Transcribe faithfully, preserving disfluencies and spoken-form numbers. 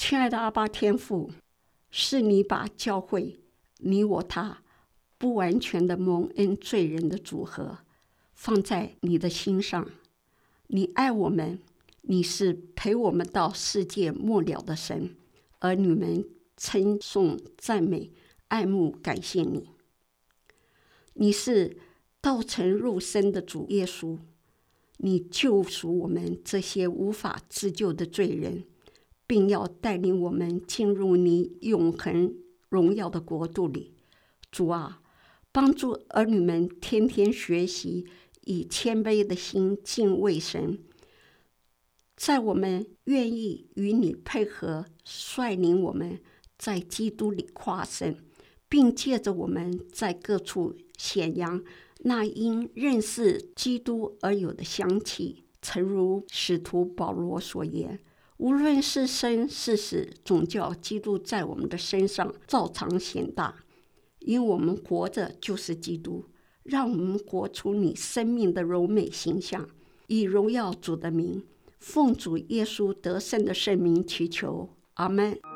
亲爱的阿爸天父，是你把教会你我他不完全的蒙恩罪人的组合放在你的心上。你爱我们，你是陪我们到世界末了的神，儿女们称颂赞美爱慕感谢你。你是道成肉身的主耶稣，你救赎我们这些无法自救的罪人，并要带领我们进入你永恒荣耀的国度里。主啊，帮助儿女们天天学习以谦卑的心敬畏神，在我们愿意与你配合，率领我们在基督里夸胜，并借着我们在各处显扬那因认识基督而有的香气。诚如使徒保罗所言，无论是生是死，总叫基督在我们的身上照常显大。因我们活着就是基督，让我们活出你生命的柔美形象，以荣耀主的名，奉主耶稣得胜的圣名祈求，阿们。